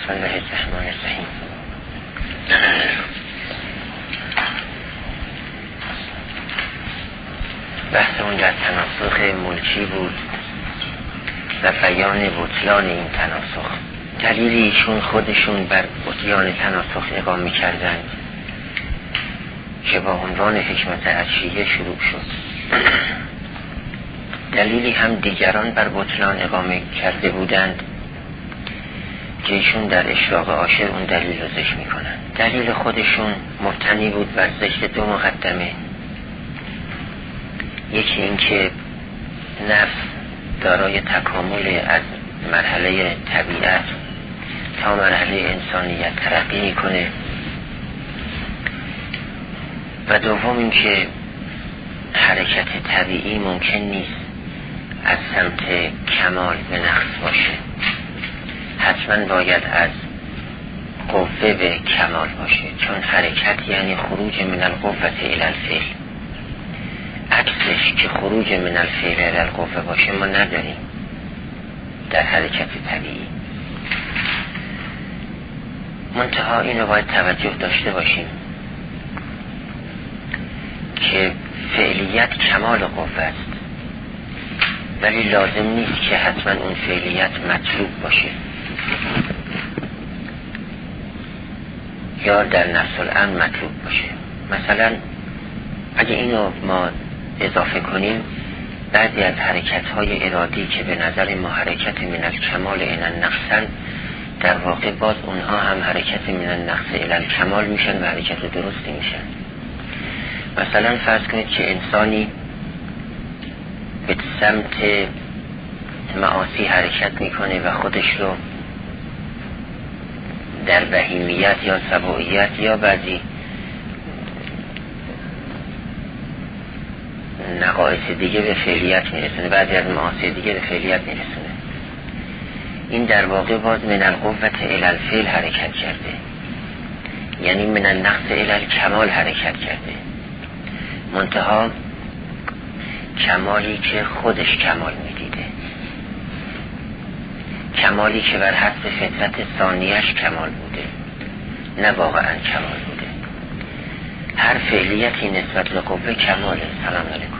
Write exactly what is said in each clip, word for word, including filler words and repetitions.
بسم الله الرحمن الرحیم. بحثمون در تناسخ ملکی بود و بیان بطلان این تناسخ. دلیلی ایشون خودشون بر بطلان تناسخ اقامه کردند که با عنوان حکمت عشیه شروع شد. دلیلی هم دیگران بر بطلان اقامه کرده بودند که ایشون در اشراق عاشر اون دلیل رو ذکر میکنن. دلیل خودشون مبتنی بود بر ذکر دو مقدمه. یکی این که نفس دارای تکامل از مرحله طبیعت تا مرحله انسانیت ترقی میکنه و دوم این که حرکت طبیعی ممکن نیست از سمت کمال به نقص باشه، حتما باید از قوه به کمال باشه، چون حرکت یعنی خروج من القوة الی الفعل. عکسش که خروج من الفعل الی القوه باشه ما نداریم در حرکت طبیعی. منتها اینو باید توجه داشته باشیم که فعلیت کمال قوه است، ولی لازم نیست که حتما اون فعلیت مطلوب باشه یا در نفس الامر مطلوب باشه. مثلا اگه اینو ما اضافه کنیم، بعضی از حرکت های ارادی که به نظر ما حرکت من الکمال الی النقص، در واقع باز اونها هم حرکت من النقص الی الکمال میشن و حرکت درستی میشن. مثلا فرض کنید که انسانی به سمت معاصی حرکت میکنه و خودش رو در بهیمیت یا سبوعیت یا بعضی نقائص دیگه به فعلیت میرسونه، بعضی از معاصی دیگه به فعلیت میرسونه. این در واقع باز من القوة الی الفعل حرکت کرده، یعنی من النقص الی الکمال حرکت کرده. منتها کمالی که خودش کمال میدیده، کمالی که بر حسب فطرت ثانیش کمال بوده، نه واقعا کمال بوده. هر فعلیتی نسبت به قوه کماله. سلام علیکم.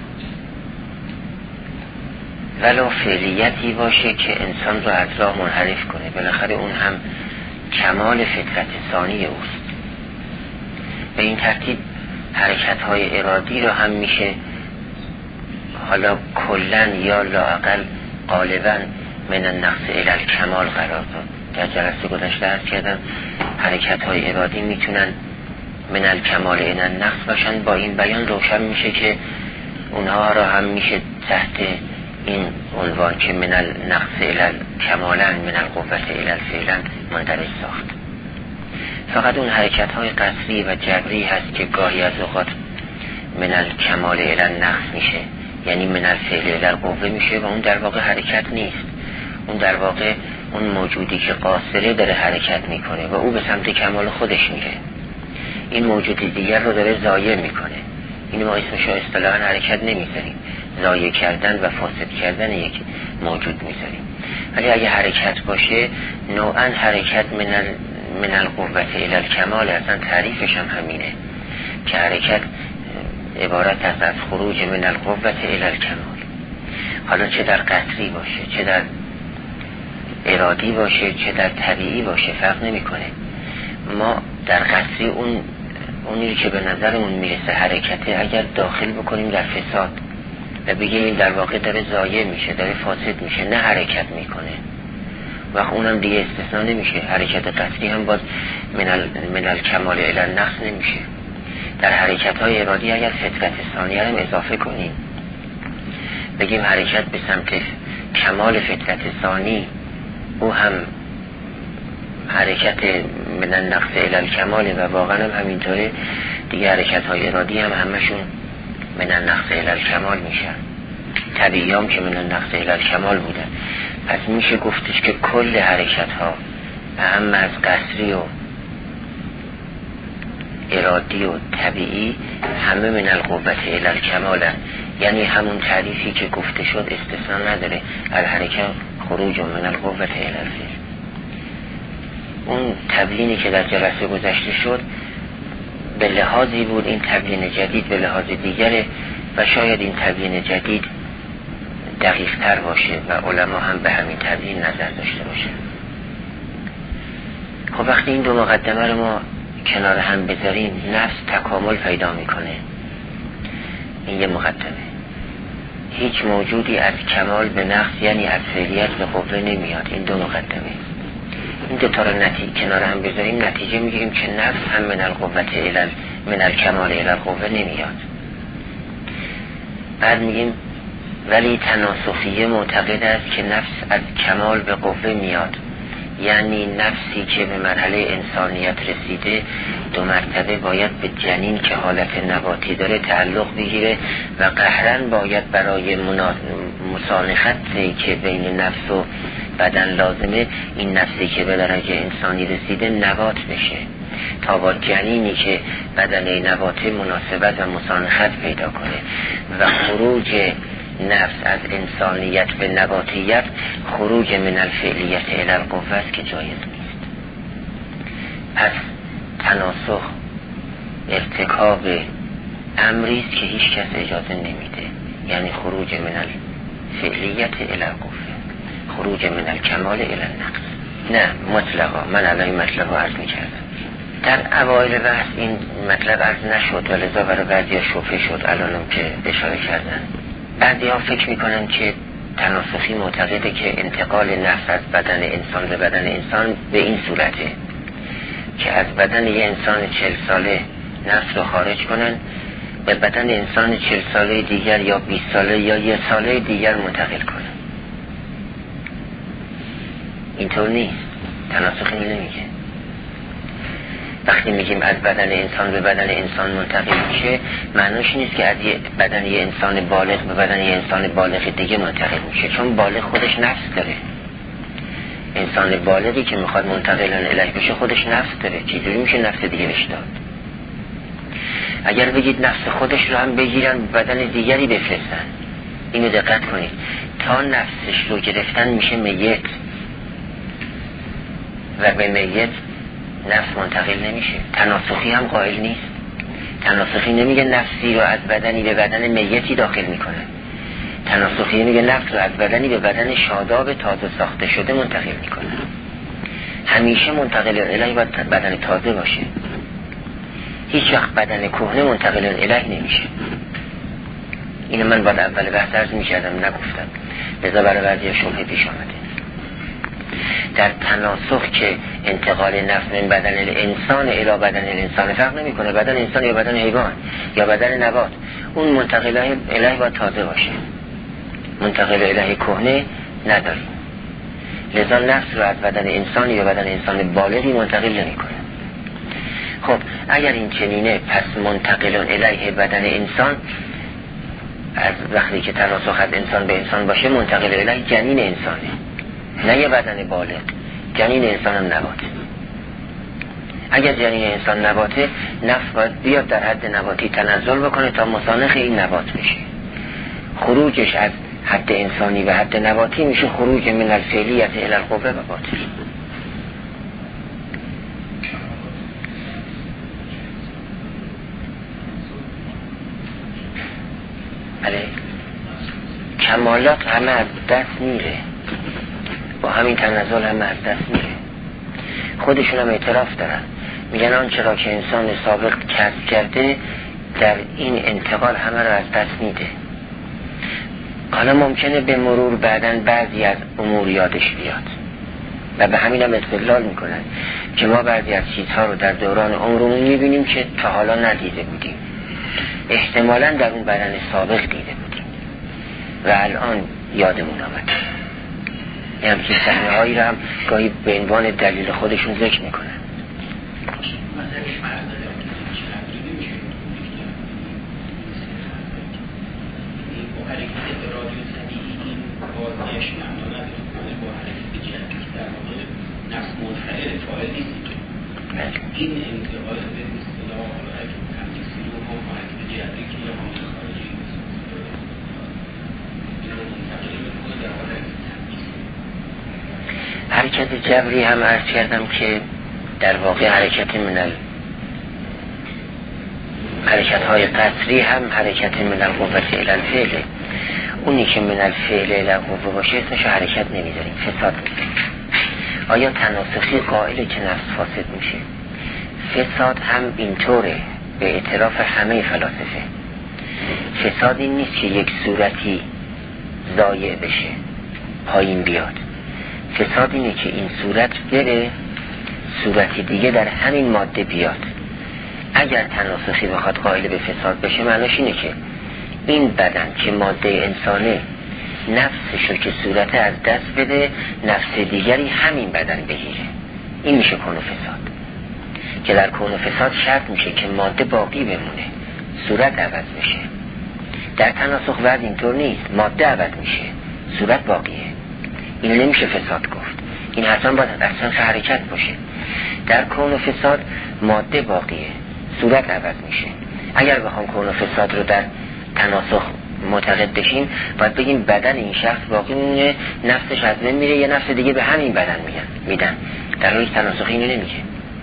ولو فعلیتی باشه که انسان رو از راه منحرف کنه، بالاخره اون هم کمال فطرت ثانی اوست. به این ترتیب حرکت های ارادی رو هم میشه حالا کلن یا لااقل غالبا من النقص الی الکمال قرار داد. در جلسه گذشته عرض کردم حرکت های ارادی میتونن من الکمال الی النقص باشن. با این بیان روشن میشه که اونها را هم میشه تحت این عنوان که من النقص الی الکمالن من القوة الی الفعلن مندرج ساخت. فقط اون حرکت های قصری و جبری هست که گاهی از اوقات من الکمال الی النقص میشه، یعنی من الفعل الی القوه میشه و اون در واقع حرکت نیست. اون در واقع اون موجودی که قاصره داره حرکت میکنه و او به سمت کمال خودش میره، این موجود دیگر رو داره ضایع میکنه. این ما اسمش رو اصطلاحاً حرکت نمیذاریم، ضایع کردن و فاسد کردن یک موجود میذاریم. ولی اگه حرکت باشه نوعاً حرکت من ال... من القوة الی الکمال، اصلا تعریفش هم همینه که حرکت عبارت است از خروج من القوة الی الکمال. حالا چه در قطری باشه، چه در ارادی باشه، چه در طبیعی باشه، فرق نمیکنه. ما در قطری اون اونی که به نظرمون میرسه حرکته، اگر داخل بکنیم در فساد و بگیم این در واقع داره ضایع میشه، داره فاسد میشه، نه حرکت میکنه، و اونم دیگه استثناء نمیشه. حرکت قطعی هم باز من, ال... من الکمال الی النقص نمیشه. در حرکت های ارادی اگر فطرت ثانیه هم اضافه کنیم، بگیم حرکت به سمت کمال فطرت ثانی، او هم حرکت من النقص الی الکمال و واقعا هم همینطوره دیگه. حرکت های ارادی هم همشون من النقص الی الکمال میشن، طبیعی هم که من النقص الی الکمال بودن. پس میشه گفتش که کل حرکت ها هم از قصری و ارادی و طبیعی همه من القوة الی الکمال، یعنی همون تعریفی که گفته شد استثناء نداره. الحرکت خروج من القوة الی الفعل. اون تبیینی که در جلسه گذشته شد به لحاظی بود، این تبیین جدید به لحاظ دیگره و شاید این تبیین جدید دقیق تر باشه و علما هم به همین تبیین نظر داشته باشه. خب وقتی این دو مقدمه رو ما کنار هم بذاریم، نفس تکامل پیدا میکنه. این یه مقدمه. هیچ موجودی از کمال به نقص یعنی از فعلیت به قوه نمیاد. این دو مقدمه. این دو تا رو نتیجه کنار هم بذاریم، نتیجه میگیریم که نفس هم من القوة الى من الکمال الى القوه نمیاد. بعد میگیم ولی تناسخیه معتقد است که نفس از کمال به قوه میاد، یعنی نفسی که به مرحله انسانیت رسیده دو مرتبه باید به جنین که حالت نباتی داره تعلق بگیره و قهرن باید برای مسانختی که بین نفس و بدن لازمه این نفسی که به درجه انسانی رسیده نبات بشه تا با جنینی که بدن نباتی مناسبت و مسانخت پیدا کنه و خروج نفس از انسانیت به نباتیت خروج من الفعلیت الی القوه است که جایز نیست. پس تناسخ ارتکاب امری است که هیچ کس اجازه نمیده، یعنی خروج من الفعلیت الی القوه، خروج من الکمال الی النقص. نه مطلقا، من الان مطلب رو عرض میکردم. در اوایل بحث این مطلب عرض نشد و لذا برای بعضی ها شبهه شد الانم که اشاره کردن. بعضی ها فکر میکنن که تناسخی معتقده که انتقال نفس از بدن انسان به بدن انسان به این صورته که از بدن یه انسان چهل ساله نفس رو خارج کنن به بدن انسان چهل ساله دیگر یا بیست ساله یا یه ساله دیگر منتقل کنن. اینطور نیست، تناسخی نمیگه. وقتی میگیم از بدن انسان به بدن انسان منتقل میشه، معنیش نیست که از یه بدن یه انسان بالغ به بدن یه انسان بالغ دیگه منتقل میشه، چون بالغ خودش نفس داره. انسان بالغی که میخواد منتقل الیه بشه خودش نفس داره، چیزی میشه نفس دیگه بهش داد. اگر بگید نفس خودش رو هم بگیرن بدن دیگری بفرستن، اینو دقت کنید، تا نفسش رو گرفتن میشه میت و به میت نفس منتقل نمیشه. تناسخی هم قائل نیست. تناسخی نمیگه نفسی رو از بدنی به بدن میتی داخل میکنه. تناسخی میگه نفس رو از بدنی به بدن شاداب تازه ساخته شده منتقل میکنه. همیشه منتقل الیه باید بدن تازه باشه. هیچ وقت بدن کهنه منتقل الیه نمیشه. اینو من بعد اول بحث عرض میکردم نگفتم، لذا برای بعضی شبهه پیش آمده. در تناسخ که انتقال نفس من بدن انسان الی بدن انسان فرق نمی کنه، بدن انسان یا بدن حیوان یا بدن نبات، اون منتقل الیه باید تازه باشه، منتقل الیه کهنه نداریم. لذا نفس رو از بدن انسان یا بدن انسان بالغی منتقل نمی کنه. خب اگر این چنینه، پس منتقل الیه بدن انسان از وقتی که تناسخ از انسان به انسان باشه منتقل الیه جنین انسانه، نه یه بدن بالغ. جنین انسان هم نباته. اگر جنین انسان نباته، نفس باید بیاد در حد نباتی تنزل بکنه تا مسانخ این نبات بشه. خروجش از حد انسانی و حد نباتی میشه خروج من الفعلیت الی القوه و باطل. بله، کمالات همه از دست میره، با همین تنزل هم از دست میره. خودشون هم اعتراف دارن، میگن آنچه را که انسان سابق کسب کرده در این انتقال همه را از دست میده. حالا ممکنه به مرور بعدن بعضی از امور یادش بیاد و به همین هم استدلال میکنن که ما بعضی از چیزها رو در دوران عمرمون میبینیم که تا حالا ندیده بودیم، احتمالاً در اون بدن سابق دیده بودیم و الان یادمون آمده. یه همچین صحنه هایی رو هم گاهی به عنوان دلیل خودشون ذکر میکنن. این انتقال به اصطلاح تمثیل و حالت جدی که حامل خارجی حرکت جبری هم عرض کردم که در واقع حرکت من ال... حرکت های قطری هم حرکت من القوة الی الفعل. اونی که من الفعل الی القوة باشه اسمش حرکت نمیذاریم، فساد میذاریم. آیا تناسخی قائله که نفس فاسد میشه؟ فساد هم اینطوره به اعتراف همه فلاسفه. فساد این نیست که یک صورتی ضایع بشه پایین بیاد. فساد اینه که این صورت بره صورتی دیگه در همین ماده بیاد. اگر تناسخی بخواد قائل به فساد بشه معناش اینه که این بدن که ماده انسانه نفسشو که صورت از دست بده نفس دیگری همین بدن بگیره. این میشه کون و فساد. که در کون و فساد شرط میشه که ماده باقی بمونه، صورت عوض بشه. در تناسخ ورد اینطور نیست، ماده عوض میشه، صورت باقیه. این نمیشه فساد گفت. این حتما باید اصلا حرکت باشه. در کون و فساد ماده باقیه، صورت عوض میشه. اگر بخوام کون و فساد رو در تناسخ معتقد بشیم باید بگیم بدن این شخص باقی میمونه، نفسش از بین میره، یه نفس دیگه به همین بدن میگن میدن. در حالی تناسخی اینو نمیگه.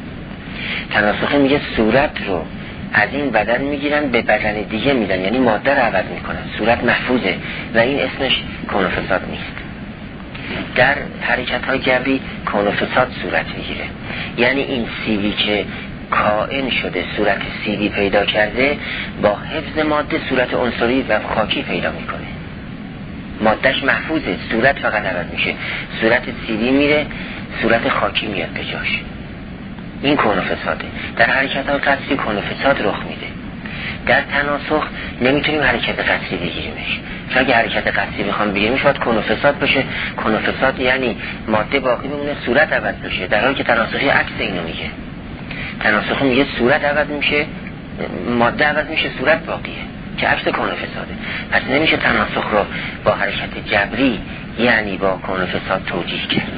تناسخی میگه صورت رو از این بدن میگیرن به بدن دیگه میدن، یعنی ماده رو عوض میکنن، صورت محفوظه و این اسمش کون و فساد نیست. در حرکت های جبری کون و فساد صورت میگیره، یعنی این سیبی که کائن شده صورت سیبی پیدا کرده با حفظ ماده صورت عنصری و خاکی پیدا میکنه. مادهش محفوظه، صورت فقط عوض میشه، صورت سیبی میره صورت خاکی میاد به جاش. این کون و فساده. در حرکت های قطری کون و فساد رخ میده. در تناسخ نمیتونیم حرکت قطری بگیریمش، چون اگه حرکت قطری بخوام بگیریمش باید کون و فساد بشه. کون و فساد یعنی ماده باقی بمونه، صورت عوض بشه، در حالی که تناسخی عکس اینو میگه. تناسخی میگه صورت عوض میشه، ماده عوض میشه، صورت باقیه، که عکس کون و فساده. پس نمیشه تناسخ رو با حرکت جبری یعنی با کون و فساد توجیه کرد.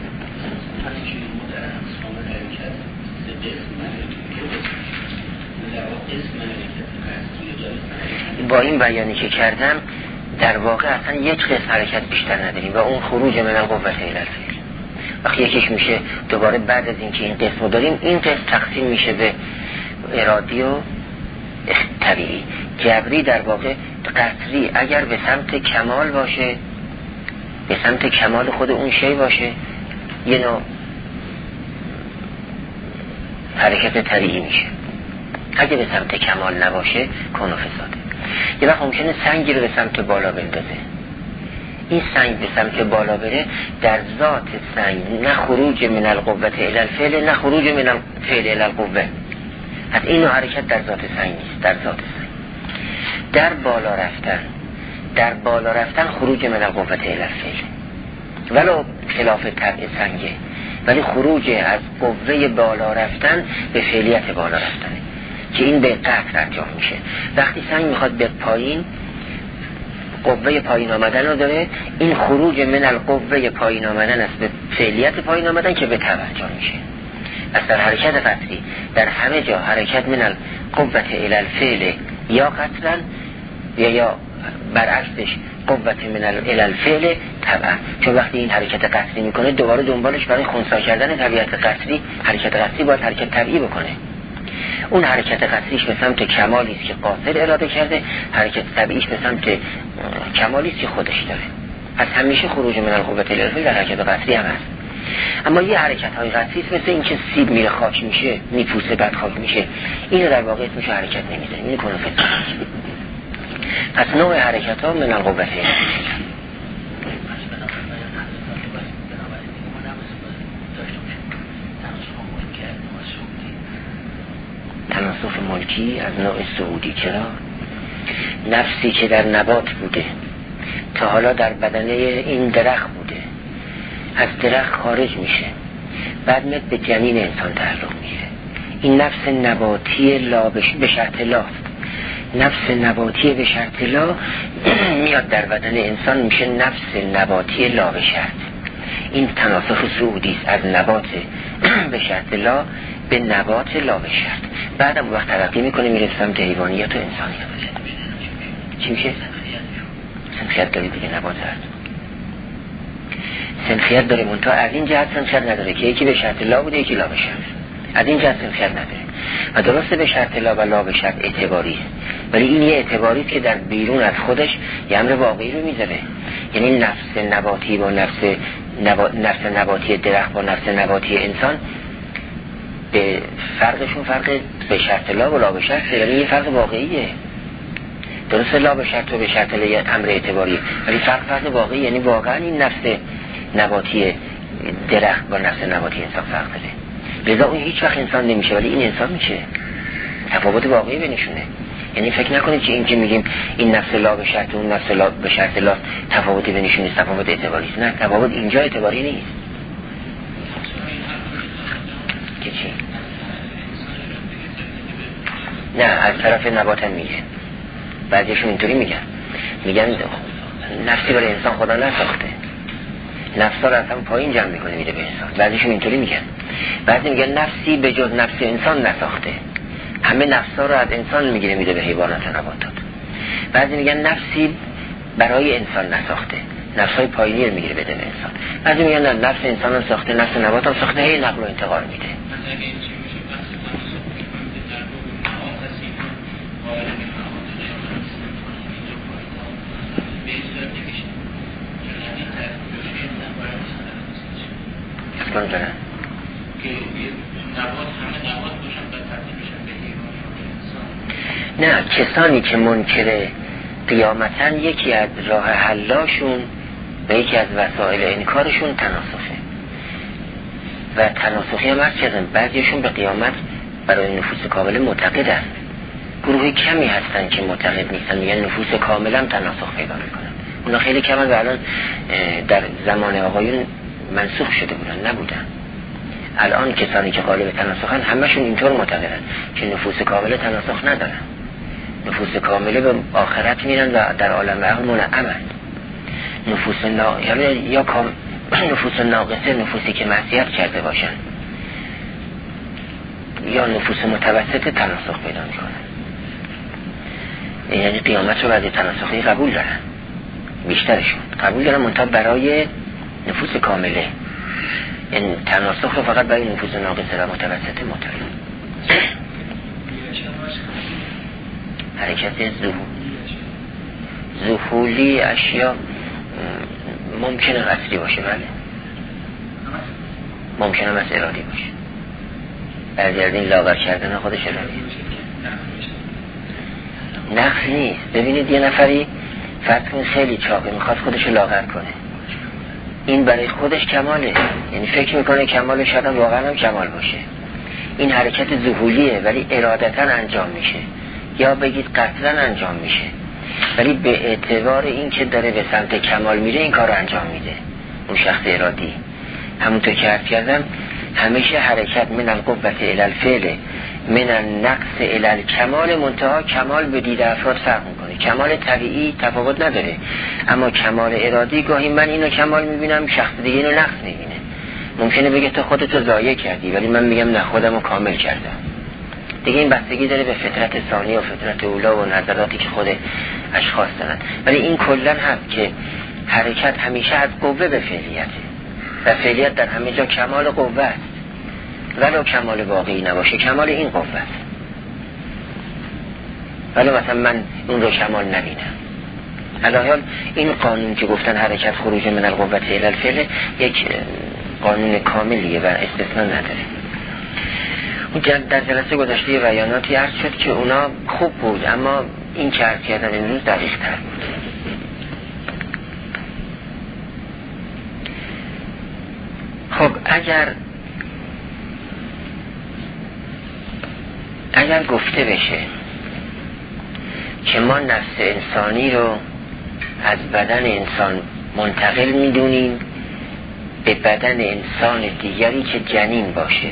با این بیانی که کردم در واقع اصلا یک قسم حرکت بیشتر نداریم و اون خروج من القوة الی الفعل. وقتی یکیش میشه دوباره بعد از اینکه این قسم رو داریم این قسم تقسیم میشه به ارادی و طبیعی. جبری در واقع قطری اگر به سمت کمال باشه، به سمت کمال خود اون شی باشه، یه نوع حرکت طبیعی میشه. اگه به سمت کمال نباشه کون و فساده. یه وقت ممکنه سنگی رو به سمت بالا بندازه، این سنگ به سمت بالا بره، در ذات سنگ نه خروج من القوة الی الفعل نه خروج من الفعل الی القوة. پس این نوع حرکت در ذات سنگ نیست، در ذات سنگ. در بالا رفتن در بالا رفتن خروج من القوة الی الفعل، ولو خلاف طبع سنگه، ولی خروج از قوه بالا رفتن به فعلیت بالا رفتنه که این به قطع انجام میشه. وقتی سنگ میخواد به پایین، قوه پایین آمدن رو داره، این خروج من القوه پایین آمدن است به فعلیت پایین آمدن که به تبع انجام میشه. پس در حرکت قطری در همه جا حرکت من القوه الی الفعل یا قطرا یا یا برعکسش قوت من الی الفعل تبعا، چون وقتی این حرکت قطری میکنه دوباره دنبالش برای خنثی کردن طبیعت قطری حرکت قطری باید حرکت طبیعی بکنه. اون حرکت قطریش به سمت کمالی است که قاصر اراده کرده، حرکت طبیعیش به سمت کمالی است که خودش داره. پس همیشه خروج من القوة الی الفعل در حرکت قطری هم هست. اما یه حرکت های قطری است مثل اینکه سیب میره خاک میشه، میپوسه بعد خاک میشه، اینو در واقع اسمش حرکت نمیذاریم، این کون و فساد. پس نوع حرکت ها من القوة الی الفعل. تناسخ ملکی از نوع سعودی. چرا؟ نفسی که در نبات بوده تا حالا در بدنه این درخت بوده، از درخت خارج میشه، بعد میاد به جنین انسان تعلق میگیره. این نفس نباتی لا به شرط لاست، نفس نباتی به شرط لا میاد در بدن انسان میشه نفس نباتی لا به شرط. این تناسخ سعودی است، از نبات به شرط لا به نبات لا به شرط. بعدم وقت ترقی میکنه میره سمت حیوانیت و انسانیت. چی میشه؟ سنخیت داره دیگه، نبات هست سنخیت داره، منتها از این جهت سنخیت نداره که یکی به شرط لا بوده یکی لا به شرط. از این جنس خلقت نداره و درسته به شرط لا و لا به شرط اعتباری است، ولی این یه اعتباری است که در بیرون از خودش یه امر واقعی رو میذاره. یعنی نفس نباتی با نفس نبا... نفس نباتی درخت با نفس نباتی انسان به فرقشون فرق به شرط لا و لا به شرط، یعنی یه فرق واقعیه. درسته لا به شرط و به شرط یه امر اعتباری، ولی فرق فرق واقعی، یعنی واقعا این نفس نباتی درخت با نفس نباتی انسان فرق داره. لذا اون هیچ وقت انسان نمیشه ولی این انسان میشه. تفاوت واقعی بینشونه. یعنی فکر نکنید که این که میگیم این نفس لا به شرط و اون نفس لا به شرط لا تفاوتی بینشون نیست، تفاوت اعتباری است. نه، تفاوت اینجا اعتباری نیست. که چی؟ نه، از طرف نبات هم میگه. بعضیشون اینطوری میگن میگن نفسی برای انسان خدا نساخته، نفسا رو اصلا پایین جمع میکنه میده به انسان. بعضیشون اینطوری میگن. بعضی میگن نفسی به جز نفس انسان نساخته، همه نفسا رو از انسان میگیره میده به حیوانات و نباتات. بعضی میگن نفسی برای انسان نساخته، نفسای پایینی رو میگیره بده به انسان. بعضی میگن نه، نفس انسان هم ساخته، نفس نبات هم ساخته، هی نقل و انتقال میده. اسکان جانه که نبات همه نبات باشن در تبدیل بشن به حیوان. نه، کسانی که منکر قیامتن یکی از راه حلاشون و یکی از وسایل انکارشون تناسخه و تناسخی هم هست چیزن. بعضیشون به قیامت برای نفوس کامل معتقدن، گروهی کمی هستن که معتقد نیستن، میگن نفوس کامل هم تناسخ پیدا میکنن. اونا خیلی کمن و الان در زمان آقایون منسوخ شده بودن، نبودن. الان کسانی که قالب تناسخن همشون اینطور معتقدن که نفوس کامل تناسخ ندارن، نفوس کامله به آخرت میرن و در عالم عقل منعمن. نفوس نا... یا کام... نفوس ناقصه نفوسی که معصیت کرده باشن یا نفوس متوسط تناسخ پیدا میکنن. یعنی قیامت رو بعد تناسخی قبول دارن، بیشترشون قبول دارن، منتها برای نفوس کامله. یعنی تناسخ رو فقط برای نفوس ناقصه و متوسط مطلق. حرکت ظهولی اشیا ممکنه قصدی باشه، بله ممکنه از ارادی باشه. بعضی از این لاغر کردن خودش ارادی نقص نیست. ببینید یه نفری فرض کنید خیلی چاقه میخواد خودش لاغر کنه، این برای خودش کماله، یعنی فکر میکنه کماله، شاید واقعا هم کمال باشه. این حرکت ظهولیه ولی ارادتا انجام میشه، یا بگید قطعا انجام میشه، ولی به اعتبار این که داره به سمت کمال میره این کار رو انجام میده اون شخص ارادی. همونطور که عرض کردم همیشه حرکت من القوة الی الفعل من النقص الی الکمال، منتها کمال به دید افراد فرق میکنه. کمال طبیعی تفاوت نداره، اما کمال ارادی گاهی من اینو کمال میبینم شخص دیگه اینو نقص میبینه. ممکنه بگه تو خودتو ضایع کردی ولی من میگم نه، خودمو کامل کردم. دیگه این بستگی داره به فطرت ثانی و فطرت اولا و نظراتی که خود اشخاص دارن. ولی این کلا هست که حرکت همیشه از قوه به فعلیته و فعلیت در همه جا کمال قوه است، ولو کمال واقعی نباشه، کمال این قوه است. ولی مثلا من اون رو کمال نبینم. الان این قانون که گفتن حرکت خروج من القوة الی الفعل یک قانون کاملیه و استثناء نداره. در جلسه گذشته بیاناتی عرض شد که اونا خوب بود، اما این که عرض کردن امروز دقیق تر بود. خب اگر اگر گفته بشه که ما نفس انسانی رو از بدن انسان منتقل میدونیم به بدن انسان دیگری که جنین باشه،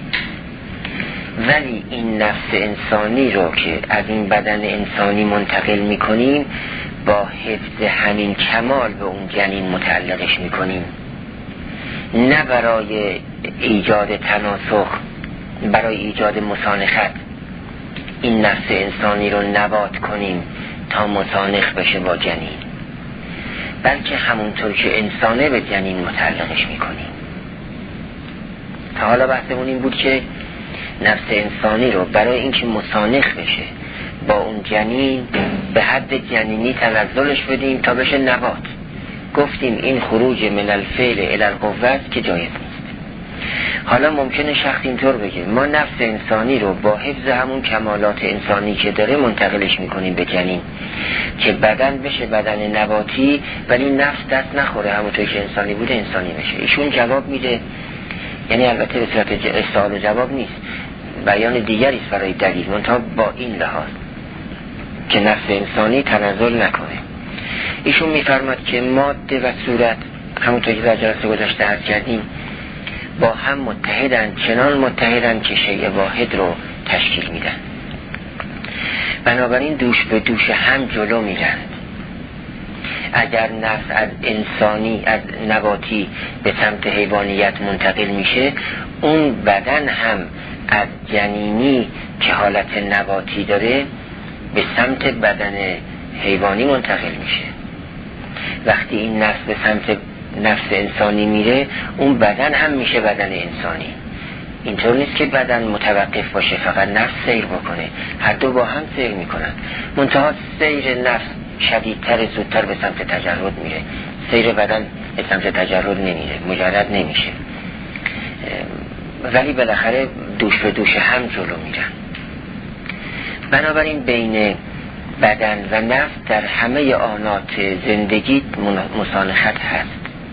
ولی این نفس انسانی رو که از این بدن انسانی منتقل میکنیم با حفظ همین کمال به اون جنین متعلقش میکنیم، نه برای ایجاد تناسخ، برای ایجاد مسانخت این نفس انسانی رو نبات کنیم تا مسانخ بشه با جنین، بلکه همونطور که انسانه به جنین متعلقش میکنیم. تا حالا بحثمون این بود که نفس انسانی رو برای اینکه مسانخ بشه با اون جنین به حد جنینی تنزلش بدیم تا بشه نبات. گفتیم این خروج من الفعل الی القوه که جایز نیست. حالا ممکنه شخص اینطور بگه ما نفس انسانی رو با حفظ همون کمالات انسانی که داره منتقلش میکنیم به جنین که بدن بشه بدن نباتی، ولی نفس دست نخوره همونطور که انسانی بوده انسانی بشه. ایشون جواب میده، یعنی البته به صورت سوال و جواب نیست، بیان دیگری است برای دلیل، منتها با این لحاظ که نفس انسانی تنزل نکنه. ایشون میفرماد که ماده و صورت همونطور که در جلسه گذشته عرض کردیم با هم متحدن، چنان متحدن که شیء واحد رو تشکیل میدن. بنابراین دوش به دوش هم جلو میرن. اگر نفس از انسانی از نباتی به سمت حیوانیت منتقل میشه، اون بدن هم از جنینی که حالت نباتی داره به سمت بدن حیوانی منتقل میشه. وقتی این نفس به سمت نفس انسانی میره، اون بدن هم میشه بدن انسانی. اینطور نیست که بدن متوقف باشه فقط نفس سیر بکنه، هر دو با هم سیر میکنن. منتها سیر نفس شدیدتر زودتر به سمت تجرد میره، سیر بدن به سمت تجرد نمیره، مجرد نمیشه، ولی بالاخره دوش به دوش هم جلو میرن. بنابراین بین بدن و نفس در همه آنات زندگی مسانخت هست.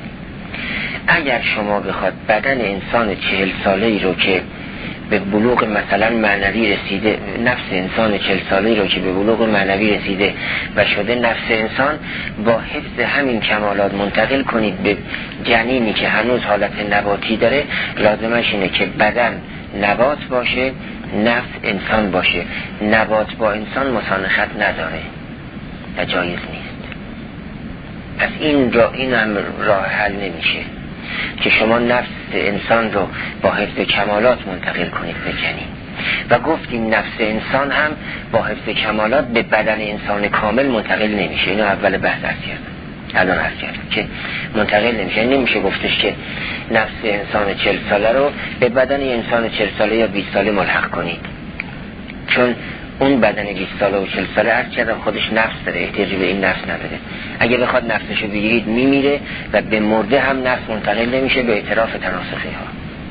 اگر شما بخواد بدن انسان چهل ساله ای رو که به بلوغ مثلا معنوی رسیده، نفس انسان چهل ساله ای رو که به بلوغ معنوی رسیده و شده نفس انسان، با حفظ همین کمالات منتقل کنید به جنینی که هنوز حالت نباتی داره، لازمش اینه که بدن نبات باشه، نفس انسان باشه. نبات با انسان مسانخت نداره و جایز نیست. پس این را این هم راه حل نمیشه که شما نفس انسان رو با حفظ کمالات منتقل کنید به جنین. و گفتیم نفس انسان هم با حفظ کمالات به بدن انسان کامل منتقل نمیشه. اینو اول بحث عرض کردم، الان عرض کردم که منتقل نمیشه. نمیشه گفتش که نفس انسان چهل ساله رو به بدن انسان چهل ساله یا بیست ساله ملحق کنید، چون اون بدن بیست ساله و چهل ساله عرض کردم خودش نفس داره، احتیاجی به این نفس نداره. اگه بخواد نفسشو بگیرید میمیره و به مرده هم نفس منتقل نمیشه به اعتراف تناسخی ها.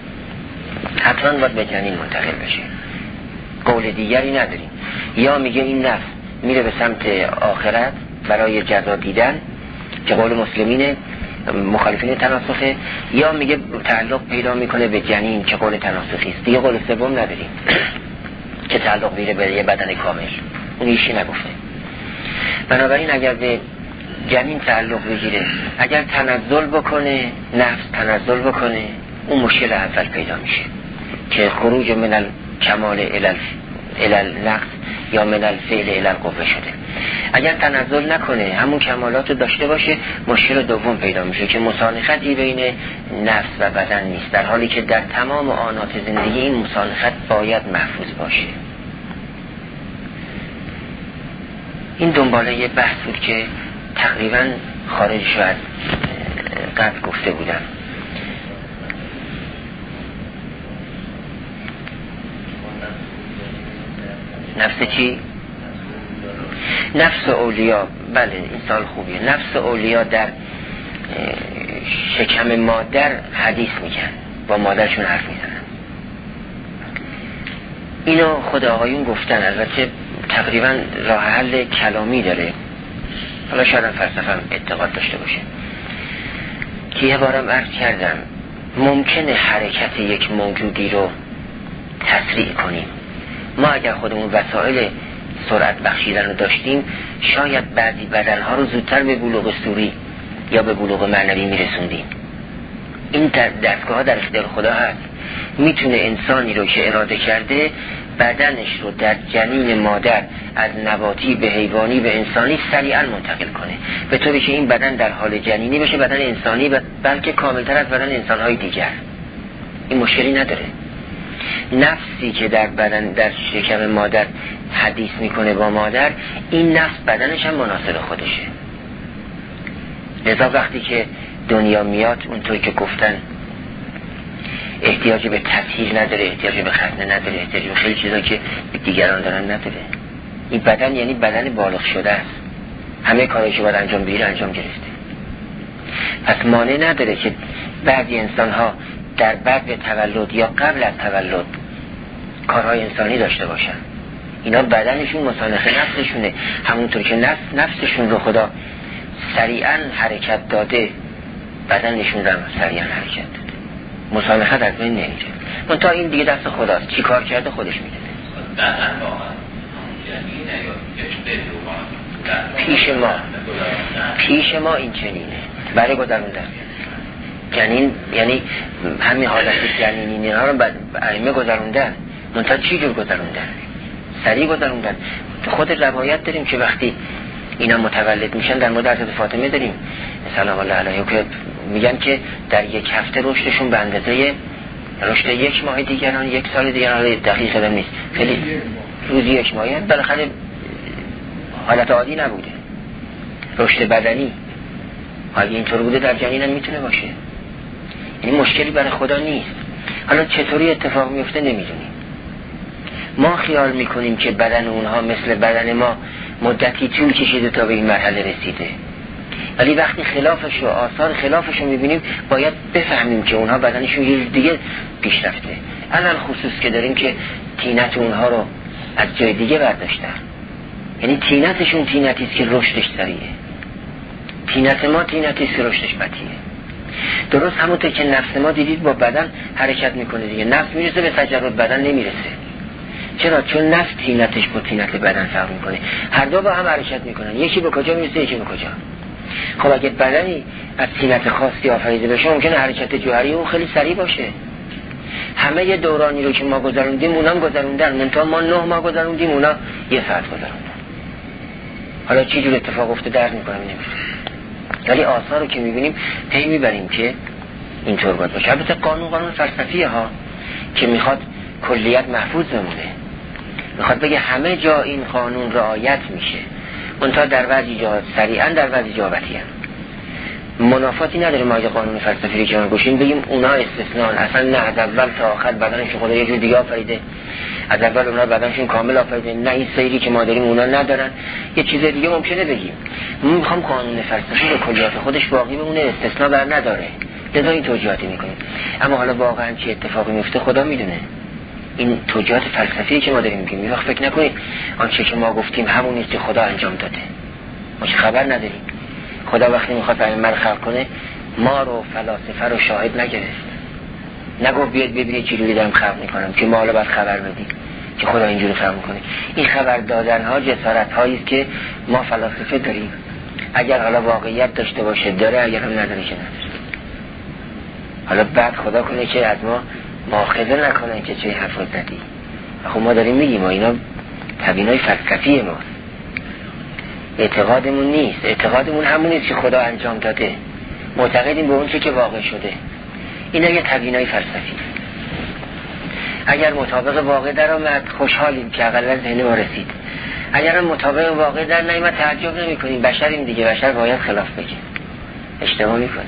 حتما باید به جنین منتقل بشه، قول دیگری نداریم. یا میگه این نفس میره به سمت آخرت برای جزا دیدن که قول مسلمین مخالفین تناسخه، یا میگه تعلق پیدا میکنه به جنین که قول تناسخی است. دیگه قول سوم نداریم که تعلق میره به یه بدن کامل، اون ایشی نگفته. بنابراین اگر به جنین تعلق بگیره، اگر تنزل بکنه، نفس تنزل بکنه، اون مشکل اول پیدا میشه که خروج من الکمال الی النقص یا من الفعل الی القوه شده. اگر تنزل نکنه، همون کمالات رو داشته باشه، مشکل دوم پیدا میشه که مسانختی بین نفس و بدن نیست، در حالی که در تمام آنات زندگی این مسانخت باید محفوظ باشه. این دنباله یه بحث بود که تقریبا خارج شد قبل گفته بودم. نفس چی؟ نفس اولیا. بله این سال خوبیه. نفس اولیا در شکم مادر حدیث میگن، با مادرشون حرف میزنن. اینو خود آقایون گفتن، البته تقریبا راه حل کلامی داره، حالا شاید فلسفه هم اعتقاد داشته باشه، که یه بارم عرض کردم ممکنه حرکت یک موجودی رو تسریع کنیم. ما اگر خودمون وسایل سرعت بخشیدن رو داشتیم، شاید بعضی بدنها رو زودتر به بلوغ صوری یا به بلوغ معنوی میرسوندیم. این دستگاه ها در اختیار خدا هست. میتونه انسانی رو که اراده کرده بدنش رو در جنین مادر از نباتی به حیوانی به انسانی سریعا منتقل کنه، به طوری که این بدن در حال جنینی بشه بدن انسانی، بلکه کاملتر از بدن انسانهای دیگر. این مشکلی نداره. نفسی که در بدن در شکم مادر حدیث میکنه با مادر، این نفس بدنش هم مناسب خودشه. لذا وقتی که دنیا میاد، اونطوری که گفتن احتیاج به تطهیر نداره، احتیاج به ختنه نداره، احتیاج به خیلی چیزا که دیگران دارن نداره. این بدن یعنی بدن بالغ شده است، همه کارهایی که باید انجام بگیره انجام گرفته. پس مانع نداره که بعضی انسان ها در بعد تولد یا قبل از تولد کارهای انسانی داشته باشن. اینا بدنشون مسانخه نفسشونه، همونطور که نفس نفسشون رو خدا سریعا حرکت داده، بدنشون رو سریعا حرکت داده، مسانخه از بین نمیره. من تا این دیگه دست خداست، چی کار کرده خودش میدونه. پیش ما پیش ما این چنینه برای گذروندن جنین، یعنی همین حالت جنینی ها رو ائمه گذروندن. منتها چی جور گذروندن؟ سریع گذروندن. خود روایت داریم که وقتی اینا متولد میشن، در مورد حضرت فاطمه داریم سلام الله علیها که میگن که در یک هفته رشدشون به اندازه رشد یک ماه دیگران، یک سال دیگران، دقیق هم نیست، خیلی روزی یک ماهی. بالاخره حالت عادی نبوده، رشد بدنی. اگه اینطور بوده در جنین هم میتونه باشه، یعنی مشکلی برای خدا نیست. حالا چطوری اتفاق میفته نمیدونیم. ما خیال میکنیم که بدن اونها مثل بدن ما مدتی طول کشیده تا به این مرحله رسیده، ولی وقتی خلافش و آثار خلافش رو میبینیم باید بفهمیم که اونها بدنشون یه دیگه پیش رفته. الان خصوص که داریم که تینت اونها رو از جای دیگه برداشتن، یعنی تینتشون تینتی است که رشدش سریعه، تینت ما تینتی است که رشدش بطیئه. درست همونطور که نفس ما دیدید با بدن حرکت میکنه دیگه، نفس میرسه به تجرد، بدن نمیرسه. چرا؟ چون نفس تینتش با تینت بدن فرق میکنه، هر دو با هم حرکت میکنن، یکی به کجا میرسه یکی به کجا. خب اگه بدنی از تینت خاصی آفریده بشه ممکنه حرکت جوهری اون خیلی سریع باشه. همه یه دورانی رو که ما گذروندیم اونام گذروندن، منتها ما نه ماه گذروندیم، اونا یه ساعت گذروندن. حالا چی جور اتفاق افتاده درک میکنم نمیشه، ولی آثار رو که میبینیم پی میبریم که اینطور باید باشه. البته قانون قانون فلسفیه ها که میخواد کلیت محفوظ بمونه، میخواد بگه همه جا این قانون رعایت میشه، منتها در بعضی جا سریعا، در بعضی جا بطیئا. منافاتی نداره ما اگه قانون فلسفی رو کنار گوشیم بگیم اونا استثنان، اصلا نه، از اول تا آخر بدنشون خدا یه جور دیگه آفریده، از اول اونا بدنشون کامل آفریده، نه این سیری که ما داریم اونا ندارن. یه چیز دیگه ممکنه بگیم. من میخوام قانون فلسفی به کلیات خودش باقی بمونه، استثناء بر نداره، لذا این توجیهاتی میکنیم. اما حالا واقعا چه اتفاقی میفته خدا میدونه. این توجیهات فلسفی که ما داریم میگیم، یه وقت فکر نکنید آنچه که ما گفتیم همون است که خدا انجام داده. ما چه خبر نداریم. خدا وقتی میخواد ائمه رو خلق کنه ما رو فلاسفه رو شاهد نگرفت، نگفت بیاد ببینید چجوری دارم خلق میکنم که ما حالا باید خبر بدیم که خدا اینجوری خلق میکنه. این خبر دادن ها جسارت هایی است که ما فلاسفه داریم. اگر حالا واقعیت داشته باشه داره، اگر هم نداره که نداره. حالا بعد خدا کنه که از ما مؤاخذه نکنن که چه حرف زدی. خب ما داریم میگیم ما اینا تبیینای فلسفی ماست، اعتقادمون نیست. اعتقادمون همون نیست که خدا انجام داده، معتقدیم به اون چه که واقع شده. اینا یه تبیینای فلسفی. اگر مطابق واقع در آمد خوشحالیم که اقلا ذهن ما رسید، اگر هم مطابق واقع در نیامد تعجب نمی کنیم. بشریم دیگه، بشر باید خلاف بگه، اشتباه میکنه.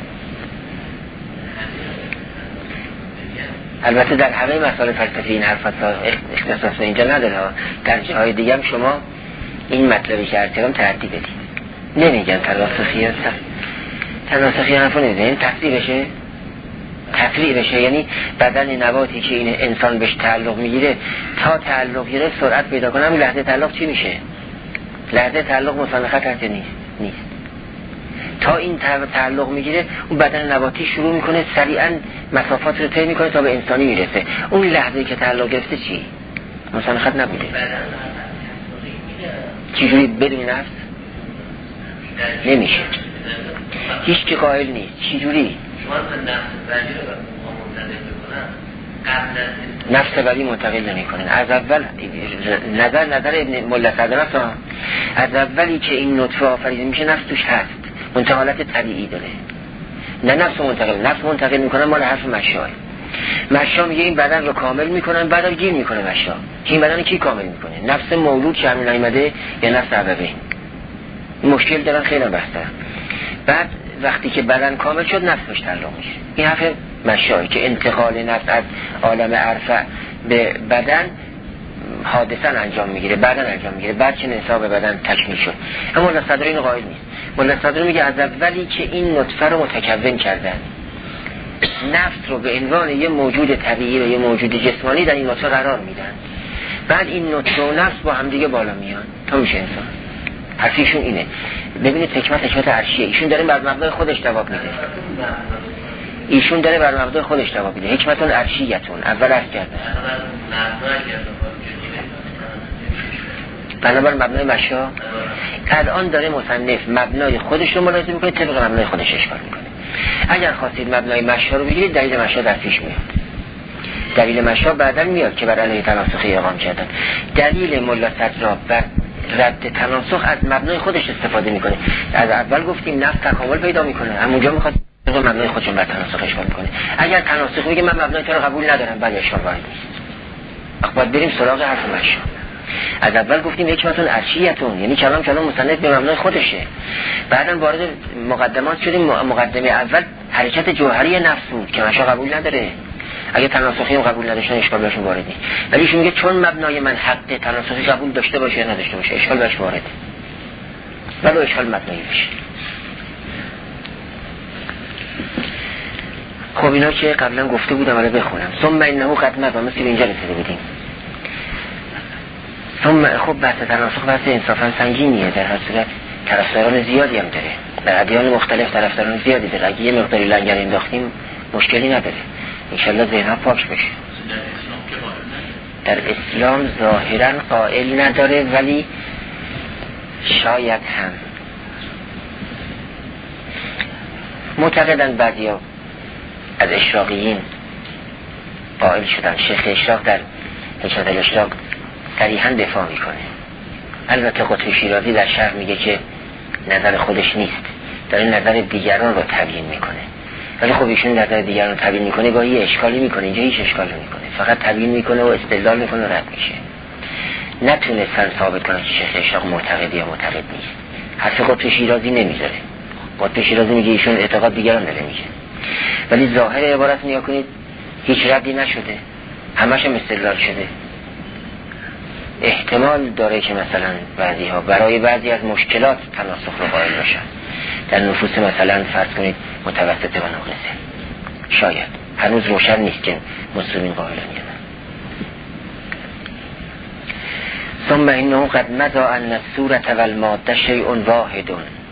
البته در همه مسائل فلسفی این حرفات اختصاص اینجا نداره، در جاهای دیگه هم شما این مطلبی که ارتقام تعدی بدید. نمیگن تناسخی هست، تناسخی حرفو نمیزن، این تفریع بشه تفریع بشه یعنی بدن نباتی که این انسان بهش تعلق میگیره تا تعلق گیره سرعت پیدا کنه، همون لحظه تعلق چی میشه؟ لحظه تعلق مسانخت هست نیست نیست تا این تعلق میگیره اون بدن نباتی شروع میکنه سریعا مسافات رو طی میکنه تا به انسانی میرسه. اون لحظه که تعلق گرفته چی؟ مسانخت نبوده. چجوری بدون نفس؟ نمیشه، هیچ که قائل نیست. چجوری؟ نفس ولی منتقل نمی کنن. از اول نظر نظر ابن ملا سعدنفس از اولی که این نطفه آفریده میشه نفس توش هست، منتها حالت طبیعی داره، نه نفس منتقل. نفس منتقل میکنن مال حرف مشاه. مشاه میگه این بدن رو کامل میکنن، بعد گیر میکنه مشاه که این بدن کی کامل میکنه؟ نفس مولود که همین نیامده یا نفس عبوی؟ مشکل دارن خیلی بحثه. بعد وقتی که بدن کامل شد نفس بهش تعلق میشه. این حرف مشایی که انتقال نفس از عالم ارفع به بدن حادثاً انجام میگیره، بعداً انجام میگیره، بعد که نصاب بدن تکمیل شد. اما مولا صدر این قائل نیست. مولا صدر میگه از اولی که این نطفه رو متکون کردن، نفس رو به عنوان یه موجود طبیعی و یه موجود جسمانی در این نطفه قرار میدن، بعد این نطفه و نفس با هم دیگه بالا میان تا میشه انسان. حرفیشون اینه. ببینید حکمت حکمت عرشیه. ایشون داره بر مبنای خودش جواب میده. ایشون داره بر مبنای خودش جواب میده. حکمتون عرشیتون اول عرض کردن. بنابر مبنای مشا الان داره مصنف مبنای خودش رو ملاحظه میکنه، طبق مبنای خودش اشکال میکنه. اگر خواستید مبنای مشا رو بگیرید دلیل مشا در پیش میاد. دلیل مشا بعداً میاد که بر علیه تناسخی اقام کردن. دلیل مولا صدرا بر رد تناسخ از مبنای خودش استفاده میکنه. از اول گفتیم نفس تکامل پیدا میکنه، همونجا میخواد مبنای خودش بر تناسخ اشکال میکنه. اگر تناسخ میگه من مبنای تو رو قبول ندارم، بعد اشکال وارد نیست. باید بریم سراغ حرف مشا. از اول گفتیم حکمتون عرشیتون، یعنی کلام کلام مصنف به مبنای خودشه. بعداً وارد مقدمات شدیم. مقدمه اول حرکت جوهری نفس بود که مشا قبول نداره. اگه تناسخی هم قبول نداشتن اشکال بهشون وارد نیست. ولی ایشون میگه چون مبنای من حق تناسخی قبول داشته باشه یا نداشته باشه اشکال بهش وارد. ولی اشکال مبنایی میشه. خب اینا که قبلا گفته بودم الان بخونم. ثم انه قد مضى، مثل اینجا رسیده بودیم. ثم خب بحث تناسخ بحث انصافا سنگینیه، در هر صورت طرفداران زیادی هم داره. در ادیان مختلف طرفداران زیادی داره. اگه یه مقداری لنگر انداختیم مشکلی نداره. انشالله ذهنها پاک بشه. در اسلام ظاهرا قائل نداره، ولی شاید هم معتقدن بعضیا از اشراقیین قائل شدن. شیخ اشراق در حکمت الاشراق صریحاً دفاع میکنه. البته قطب شیرازی در شرح میگه که نظر خودش نیست، داره نظر دیگران رو تبیین میکنه. ولی خب ایشون نظر دیگران رو تبیین میکنه، گاهی اشکالی میکنه، اینجا هیچ اشکالی میکنه، فقط تبیین میکنه و استدلال میکنه و رد میشه. نتونستن ثابت کنن که شیخ اشراق معتقد یا معتقد نیست. حرف قطب شیرازی نمیذاره. قطب شیرازی میگه ایشون اعتقاد دیگران داره میگه، ولی ظاهر عبارت نیا کنید هیچ ردی نشده، همش هم استدلال شده. احتمال داره که مثلا بعضی ها برای بعضی از مشکلات تناسخ رو قائل باشن، در نفوس مثلا فرض کنید متوسطه و ناقصه. شاید هنوز روشن نیست که مسلمین قائلن یا نه. ثم انه قد مضى ان الصورة والماده شیء واحد،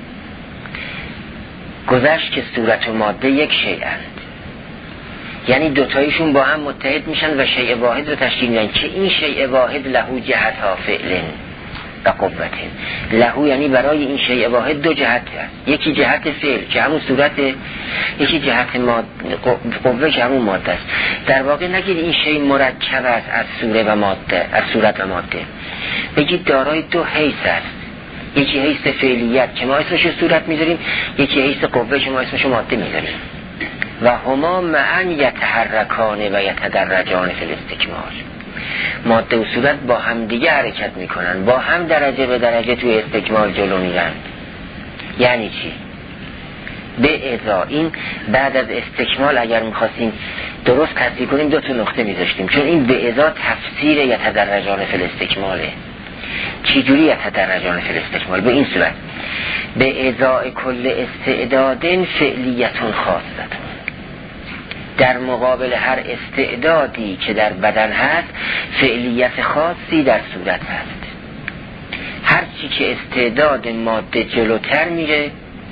گذشت که صورت و ماده یک شیئند، یعنی دوتایشون با هم متحد میشن و شیء واحد رو تشکیل میدن که این شیء واحد له جهت ها فعل و قوت. له یعنی برای این شیء واحد دو جهت هست، یکی جهت فعل که همون صورت، یکی جهت ماده قوه که همون ماده است. در واقع نگید این شیء مرکب است از صورت و ماده، از صورت و ماده، بگید دارای دو حیث است، یکی حیث فعلیت که ما اسمش صورت میذاریم، یکی حیث قوه که ما اسمش ماده میذاریم. و هما معا یتحرکان و یتدرجان فی الاستکمال، ماده و صورت با هم دیگه حرکت میکنن، با هم درجه به درجه توی استکمال جلو میرن. یعنی چی؟ به ازا این بعد از استکمال اگر میخواستیم درست تصدیق کنیم دو تا نقطه میذاشتیم، چون این به ازا تفسیر یتدرجان فی الاستکماله. چی جوری یتدرجان فی الاستکمال؟ به این صورت: به ازای کل استعداد فعلیتون خاصتون، در مقابل هر استعدادی که در بدن هست فعلیت خاصی در صورت هست. هر چی که استعداد ماده جلوتر میره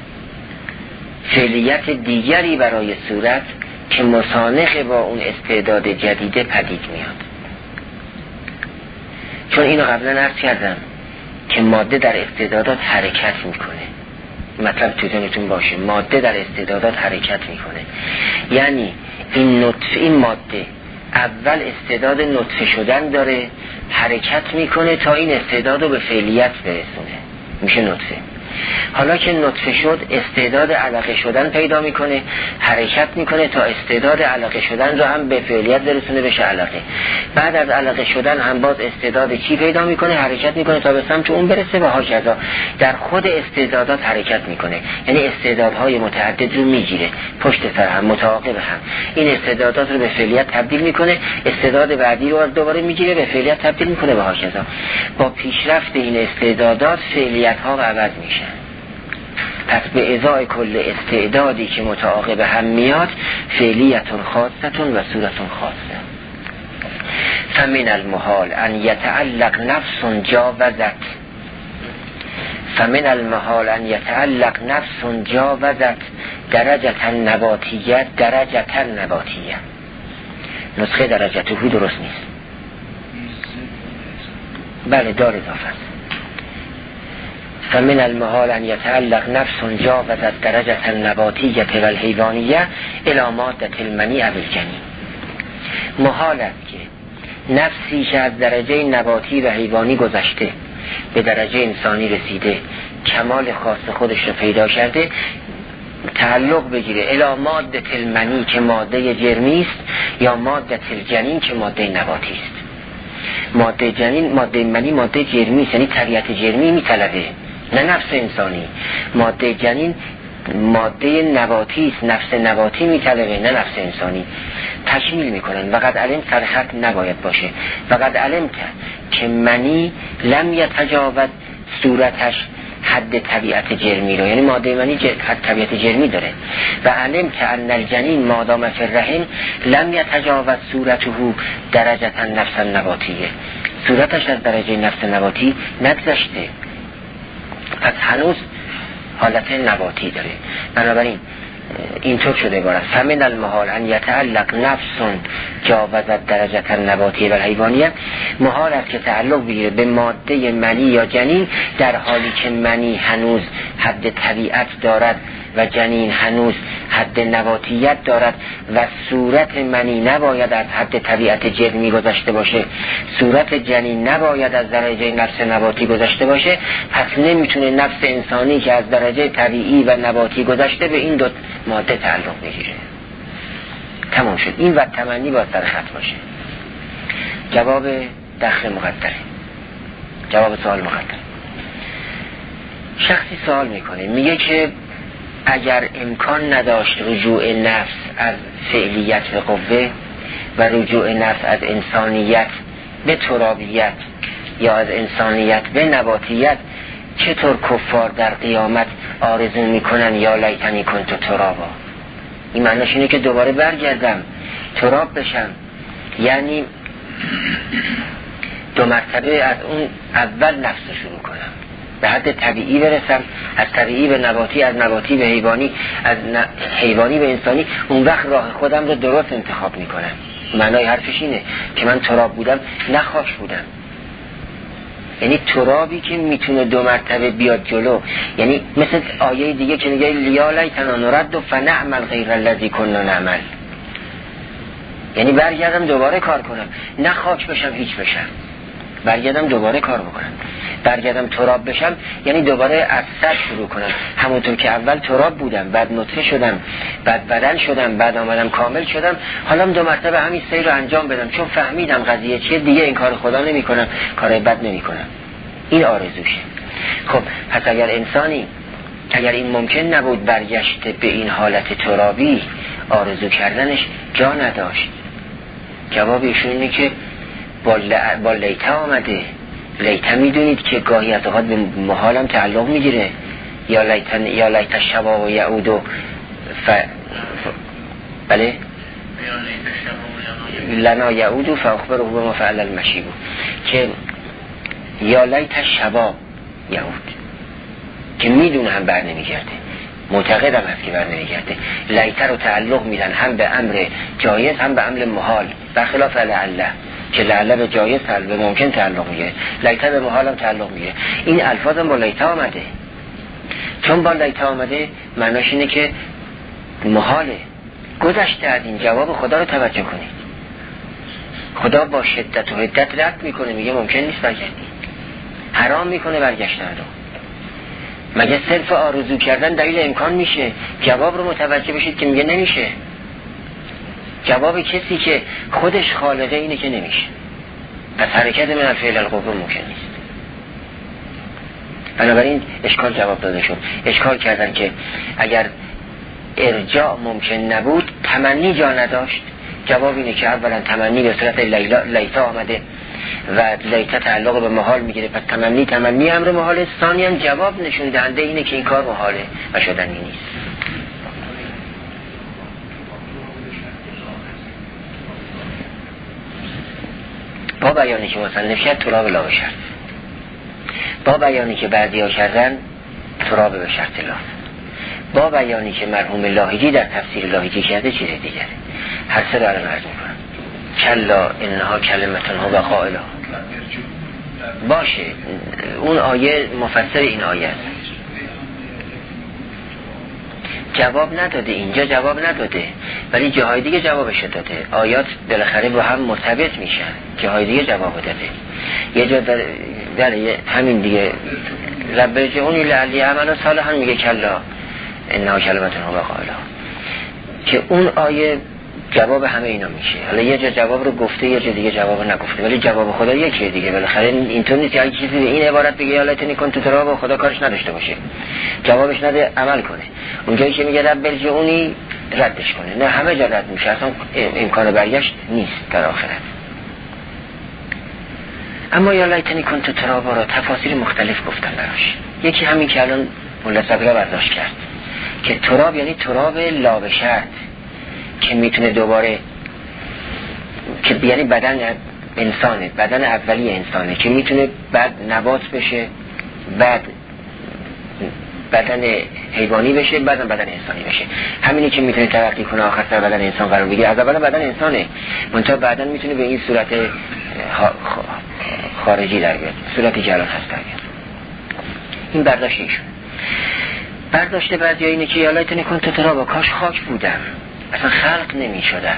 فعلیت دیگری برای صورت که مسانخ با اون استعداد جدیده پدید میاد. چون اینو قبلا عرض کردم که ماده در استعدادات حرکت میکنه، مطلب تو ذهنتون باشه، ماده در استعدادات حرکت میکنه. یعنی این نطفه، این ماده اول استعداد نطفه شدن داره، حرکت میکنه تا این استعداد رو به فعلیت برسونه، میشه نطفه. حالا که نطفه شد استعداد علقه شدن پیدا میکنه، حرکت میکنه تا استعداد علقه شدن رو هم به فعلیت برسونه بشه علقه. بعد از علقه شدن هم باز استعداد چی پیدا میکنه؟ حرکت میکنه تا به سمت اون برسه و هاکذا. در خود استعدادات حرکت میکنه، یعنی استعدادهای متعدد رو میگیره پشت سر هم متعاقب هم. این استعدادات رو به فعلیت تبدیل میکنه، استعداد بعدی رو از دوباره میگیره به فعلیت تبدیل میکنه و هاکذا. با پیشرفت این استعدادات فعلیت ها عوض میشن. پس به ازای کل استعدادی که متعاقب هم میاد فعلیتون خاصتون و صورتون خاصه. فمن المحال ان یتعلق نفس جاوزت فمن المحال ان یتعلق نفس جاوزت درجة نباتیت درجة نباتیه. نسخه درجته درست نیست. بله دار اضافه است. فمن المحال ان یتعلق نفس جاوزت درجة نباتیه و الحیوانیه الی ماده المنی او الجنین. محال است که نفسی که از درجه نباتی و حیوانی گذشته به درجه انسانی رسیده، کمال خاص خودش رو پیدا کرده، تعلق بگیره الی ماده المنی که ماده جرمی است یا ماده الجنین که ماده نباتی است. ماده جنین، ماده منی ماده جرمی است، یعنی طبیعت جرمی میطلبه، نه نفس انسانی. ماده جنین ماده نباتی است، نفس نباتی میطلبه، نه نفس انسانی. تکمیل میکنن. وقد علم سرخط نباید باشه. وقد علم که منی لم یتجاوز صورتش حد طبیعت جرمی رو، یعنی ماده منی حد طبیعت جرمی داره. و علم که ان الجنین مادام فی الرحم لم یتجاوز صورته درجه نفس نباتیه، صورتش از درجه نفس نباتی نگذشته، پس هنوز حالت نباتی داره. بنابراین اینطور شده عبارت فمن المحال ان یتعلق نفس جاوزت درجه نباتی و حیوانیه. محال است که تعلق بگیره به ماده منی یا جنین در حالی که منی هنوز حد طبیعت دارد و جنین هنوز حد نباتیت دارد و صورت منی نباید از حد طبیعت جرمی گذشته باشه، صورت جنین نباید از درجه نفس نباتی گذشته باشه. پس نمیتونه نفس انسانی که از درجه طبیعی و نباتی گذشته به این دو ماده تعلق بگیره. تمام شد. این و تمنی با سر خط باشه. جواب دخل مقدره، جواب سوال مقدره. شخصی سوال میکنه، میگه که اگر امکان نداشت رجوع نفس از فعلیت به قوه و رجوع نفس از انسانیت به ترابیت یا از انسانیت به نباتیت، چطور کفار در قیامت آرزو میکنن یا لیتنی کنت ترابا؟ این معنیش اینه که دوباره برگردم تراب بشم، یعنی دو مرتبه از اون اول نفس شروع کنم، به حد طبیعی برسم، از طبیعی به نباتی، از نباتی به حیوانی، از حیوانی به انسانی. اون وقت راه خودم رو درست انتخاب میکنم. معنای حرفش اینه که من تراب بودم نه خاک بودم، یعنی ترابی که میتونه دو مرتبه بیاد جلو، یعنی مثل آیه دیگه که میگه لیا لیتنا نرد فنعمل غیر الذی کنا نعمل، یعنی برگردم دوباره کار کنم، نه خاک بشم هیچ بشم، برگردم دوباره کار بکنم. برگردم تراب بشم یعنی دوباره از سر شروع کنم، همونطور که اول تراب بودم، بعد نطفه شدم، بعد بدن شدم، بعد آمدم کامل شدم، حالا دو مرتبه همین سیر رو انجام بدم، چون فهمیدم قضیه چیه، دیگه این کار خدا نمی کنم، کار بد نمی کنم. این آرزوشه. خب پس اگر انسانی، اگر این ممکن نبود برگشت به این حالت ترابی، آرزو کردنش جا نداشت. جواب ایشون اینه که با, ل... با لیتا آمده. لیتا میدونید که گاهی از اوقات به محالم تعلق میگیره، یا لیتا یا لیتا شبا و یعود ف... ف... بله لنا یعود فاخبره بما فعل المشیب، که یا لیتا شبا یعود که میدونه هم بر نمیگرده، معتقدم هست که بر نمیگرده. لیتا رو تعلق میدن هم به امر جایز هم به امر محال، برخلاف لعله که لعله به جایز تعلق به ممکن تعلق میگیره، لیتا به محال هم تعلق میگیره. این الفاظ هم با لیتا آمده، چون با لیتا آمده معناش اینه که محاله، گذشته از این. جواب خدا رو توجه کنید، خدا با شدت و حدت رد میکنه، میگه ممکن نیست برگردی، حرام میکنه برگشتن رو. مگه صرف آرزو کردن دلیل امکان میشه؟ جواب رو متوجه بشید که میگه نمیشه. جواب کسی که خودش خالقه اینه که نمیشه. پس حرکت من الفعل القوه ممکن نیست. بنابراین اشکال جواب داده شد. اشکال کردن که اگر ارجاع ممکن نبود تمنی جا نداشت. جواب اینه که اولا تمنی به صورت لیلا لیتا آمده و لیتا تعلق به محال میگیره، پس تمنی تمنی امر محاله. ثانی هم جواب نشون دهنده اینه که این کار محاله و شدنی نیست. با بیانی که مصنف کرد تراب لا به شرط، با بیانی که بعضی ها کردن تراب به شرط لا، با بیانی که مرحوم لاهیجی در تفسیر لاهیجی کرده چیز دیگره. هر سه دارم عرض میکنم. کلا انها کلمتون ها و قائلها باشه. اون آیه مفسر این آیه است. جواب نداده، اینجا جواب نداده، ولی جاهای دیگه جوابش داده. آیات بالاخره با هم مرتبط میشن، جاهای دیگه جواب داده. یه جا در, در همین دیگه رب ارجعونی لعلی اعمل صالحا میگه کلا انها کلمتون ها و قائلها، که اون آیه جواب همه اینا میشه. حالا یه جا جواب رو گفته، یه جا دیگه جواب رو نگفته، ولی جواب خدا یکیه دیگه. بالاخره اینطور نیست که چیزی به این عبارت بگه یا لیتنی کنت تراب و خدا کارش نداشته باشه، جوابش نده عمل کنه. اونجایی که میگه رب ارجعونی ردش کنه، نه همه جا رد میشه، اصلا امکان برگشت نیست در آخرت. اما یا لیتنی کنت تراب را تفاسیر مختلف گفتن براش. یکی همین که الان ملا صدرا برداشت کرد که تراب یعنی تراب لا به شرط، که میتونه دوباره، که یعنی بدن انسانه، بدن اولی انسانه که میتونه بعد نبات بشه، بعد بدن حیوانی بشه، بعد بدن انسانی بشه. همینی که میتونه ترقی کنه آخر سر بدن انسان قرار بگیره. از اول بدن انسانه، منتها بعدا میتونه به این صورت خارجی در بیاد، صورت جلال هست در بیاد. این برداشت ایشون. برداشت بعضی اینه که یا لیتنی کنت تراب، کاش خاک بودم، اصلا خلق نمی شدم،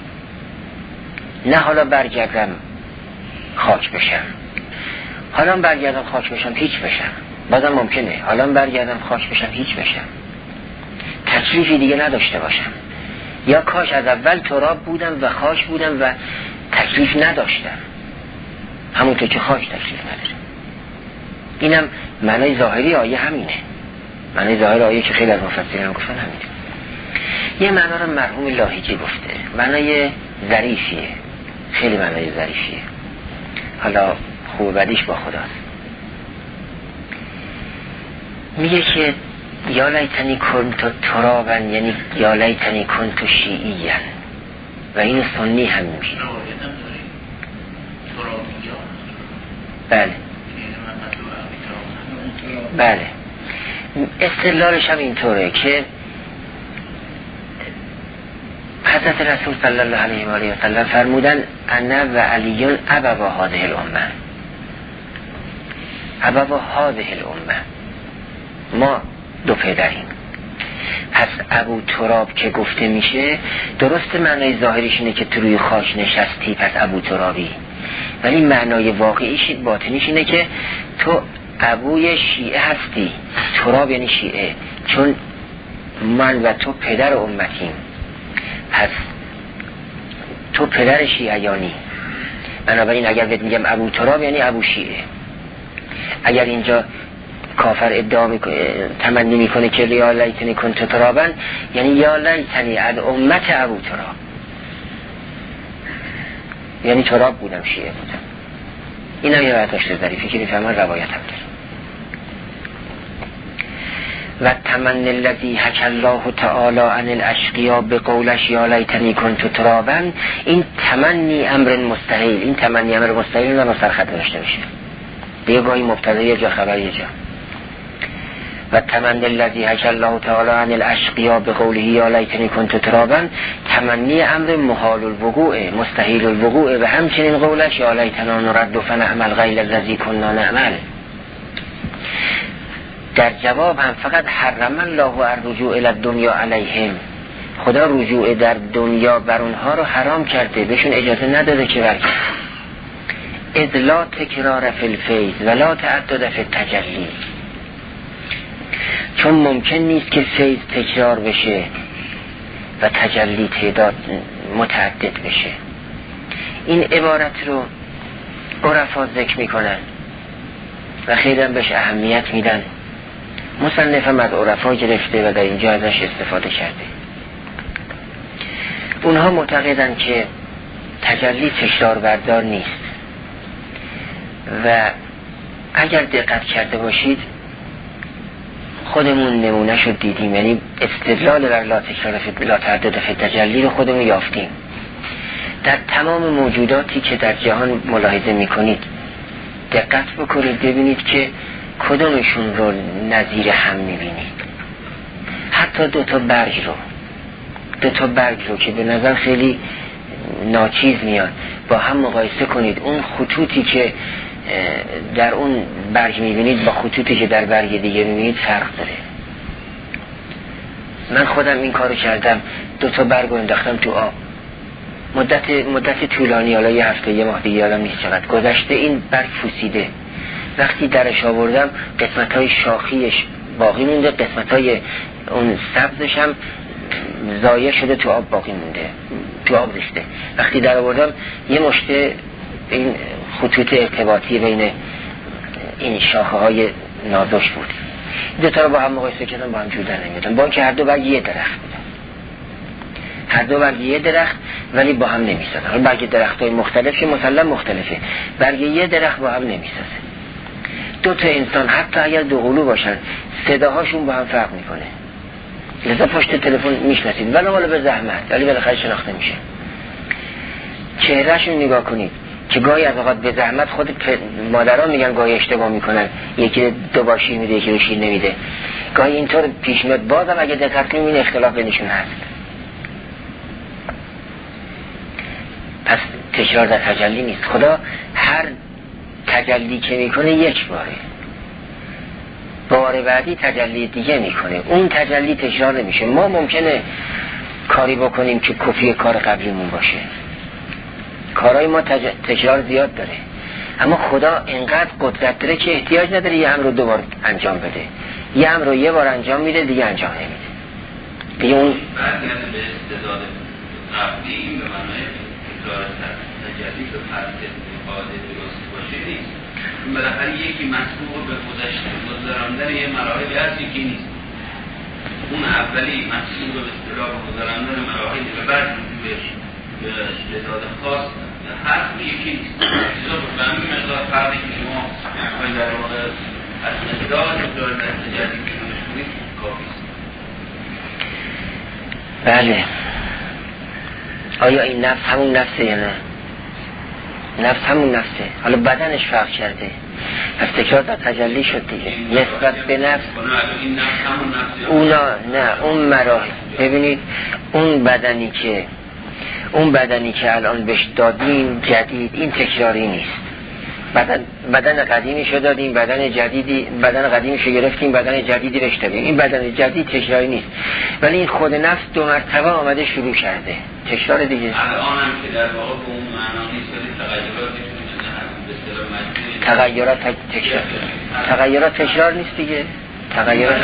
نه حالا برگردم خاک بشم، حالا برگردم خاک بشم هیچ بشم، بازم ممکنه حالا برگردم خاک بشم هیچ بشم، تکلیفی دیگه نداشته باشم. یا کاش از اول تراب بودم و خاک بودم و تکلیف نداشتم، همونطور که خاک تکلیف نداره. اینم معنای ظاهری آیه همینه، معنای ظاهری آیه که خیلی از مفسرین هم گفتن همینه. یه معنا رو مرحوم لاهیجی گفته، معنای ظریفیه، خیلی معنای ظریفیه، حالا خوب بدیش با خداست. میگه که یا لیتنی کنتو ترابن، یعنی یا لیتنی کنتو شیعیین، و این سنی هم میشه. بله بله، استدلالش هم اینطوره که حضرت رسول صلی الله علیه و آله و سلم فرمودن انا و علیون ابوا هذه الامه، ابوا هذه الامه، ما دو پدریم. پس ابو تراب که گفته میشه، درست معنای ظاهریش اینه که تو روی خاک نشستی پس ابو ترابی، ولی معنای واقعیش باطنیش اینه که تو ابوی شیعه هستی. تراب یعنی شیعه، چون من و تو پدر امتیم، پس تو پدر شیعیانی. بنابراین اگر بهت میگم ابو تراب یعنی ابو شیعه. اگر اینجا کافر ادعا میکنه، تمنی میکنه که یا لیتنی کنت ترابن، یعنی یا لیتنی از امت ابو تراب، یعنی تراب بودم، شیعه بودم. این هم یه برداشت ظریفی که میفهمن روایت هم داره. و تمنی الذی حکی الله تعالی عن الاشقیا به قولش یا لیتنی کنت ترابا، این تمنی امر مستحیل، این تمنی امر مستحیل رو سرخط داشته میشه دیگه، گاهی مبتدا یه جا خبر یه جا. و تمنی الذی حکی الله تعالی عن الاشقیا به قوله یا لیتنی کنت ترابا، تمنی امر محال الوقوع، مستحیل الوقوع. و همچنین قولش یا لیتنا نرد فنعمل غیر الذی کنا نعمل. در جواب هم فقط حرم الله الرجوع الی الدنیا علیهم، خدا رجوع در دنیا بر اونها رو حرام کرده، بهشون اجازه نداده که برگردن. اذ لا تکرار فی الفیض ولا تعدد فی التجلی. چون ممکن نیست که فیض تکرار بشه و تجلی تعداد متعدد بشه. این عبارت رو عرفا ذکر میکنن و خیلی هم بهش اهمیت میدن. مصنف هم از عرفا گرفته و در اینجا ازش استفاده کرده. اونها معتقدن که تجلی تکرار بردار نیست و اگر دقت کرده باشید خودمون نمونه شد دیدیم، یعنی استدلال بر لا تکرار لا تعدد فی تجلی رو خودمون یافتیم. در تمام موجوداتی که در جهان ملاحظه میکنید دقت بکنید ببینید که کدومشون رو نظیر هم میبینید. حتی دو تا برگ رو دو تا برگ رو که به نظر خیلی ناچیز میاد با هم مقایسه کنید. اون خطوطی که در اون برگ میبینید با خطوطی که در برگ دیگه میبینید فرق داره. من خودم این کارو کردم، دو تا برگ رو انداختم تو آب مدت مدت طولانی، حالا یه هفته یه ماه دیگه یادم نیست چقدر گذشته، این برگ فوسیده. وقتی درش آوردم قسمت‌های شاخیش باقی مونده، قسمت‌های اون سبزش هم ضایع شده تو آب باقی مونده، تو آب ریخته. وقتی در آوردم یه مشته این خطوط ارتباطی بین این شاخه‌های نازش بود. دو تا رو با هم مقایسه کردم، با هم جدا نمیدن، با اینکه هر دو برگ یه درخت بودن، هر دو برگ یه درخت ولی با هم نمیسازن. برگ درخت‌های مختلف که مسلم مختلفه، برگ یه درخت با هم نمیسازه. دو تا انسان حتی اگر دو قلو باشن صداهاشون با هم فرق میکنه، لذا پشت تلفن میشناسید ولی حالا به زحمت ولی بالاخره شناخته میشه. چهرهشون نگاه کنید که گاهی از اوقات به زحمت خود مادران میگن گاهی اشتباه میکنن، یکی دو بار شیر میده یکی شیر نمیده، گاهی اینطور پیش میاد. بازم اگه دقت کنید این اختلاف بینشون هست. پس تکرار در تجلی نیست. خدا هر تجلی که میکنه یک باره، بار بعدی تجلی دیگه میکنه، اون تجلی تکرار نمیشه. ما ممکنه کاری بکنیم که کپی کار قبلیمون باشه، کارهای ما تج... تکرار زیاد داره، اما خدا اینقدر قدرت داره که احتیاج نداره یه امر رو دو بار انجام بده، یه امر رو یه بار انجام میده دیگه انجام نمیده دیگه. اون برگرده به استعداد قبلی، این به معنای تکرار تجلی به فرض قاعده درست باشه نیست. بالاخره یکی مسئول به گذشته گذراندن یه مراحلی هست، یکی نیست. اون اولی مسئول به اصطلاح گذراندن مراحلی به بعد به استعداد خاص هر یکی نیست. چیزا به همین مقدار فرقی که شما باید در واقع از مقدار تکرار در تجلی که نمش کنید کافی است. بله. آیا این نفس همون نفسه یا نه؟ نفس همون نفسه، حالا بدنش فرق کرده، پس تکرار در تجلی شد دیگه نسبت به نفس. اونا نه، اون مراحل ببینید، اون بدنی که اون بدنی که الان بهش دادیم جدید، این تکراری نیست. بدن بدن قدیمیشو دادیم، بدن جدیدی بدن قدیمیشو گرفتیم، بدن جدیدی بهش دادیم. این بدن جدید تکراری نیست، ولی این خود نفس دو مرتبه آمده شروع کرده تکرار دیگه. الان هم که در واقع به اون معنا نیست، ولی تغییراتی به اصطلاح تغییرات تکرار تغییرات تکرار نیست دیگه. تغییرات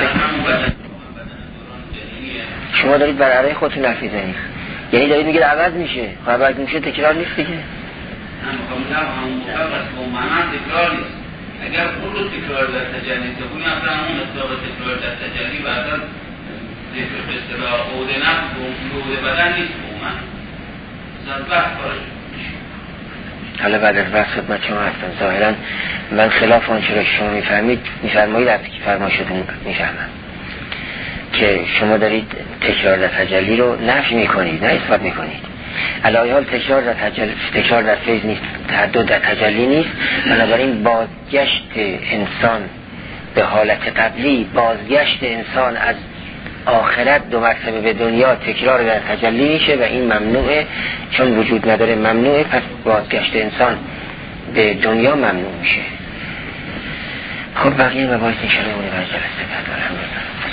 شما دارید بر علیه خودتون حرف میزنید، یعنی دارید میگید عوض میشه، عوض میشه تکرار نیست دیگه. همون موقع است که اون معنا تکرار نیست. اگر اون رو تکرار در تجلی تکونی اصلا اون اصلاح تکرار در تجلی بعدا به اصطلاح عود نفس و عود بدن نیست به اون معنا اصلا بحث کارش میشه. حالا بعد از بحث خدمت شما هستم، ظاهرا من خلاف آنچه را شما میفرمید میفرمایید از که فرما شدون میفهمم که شما دارید تکرار در تجلی رو نفی میکنید نه اثبات میکنید. علاوه حال تکرار در تجلی، تکرار در فیض نیست، تعدد در تجلی نیست. بنابراین بازگشت انسان به حالت قبلی، بازگشت انسان از آخرت دو مرتبه به دنیا تکرار در تجلی میشه و این ممنوعه، چون وجود نداره ممنوعه، پس بازگشت انسان به دنیا ممنوع میشه. خب بقیه مباحث ان شاء الله اون جلسه بعد. الحمدلله.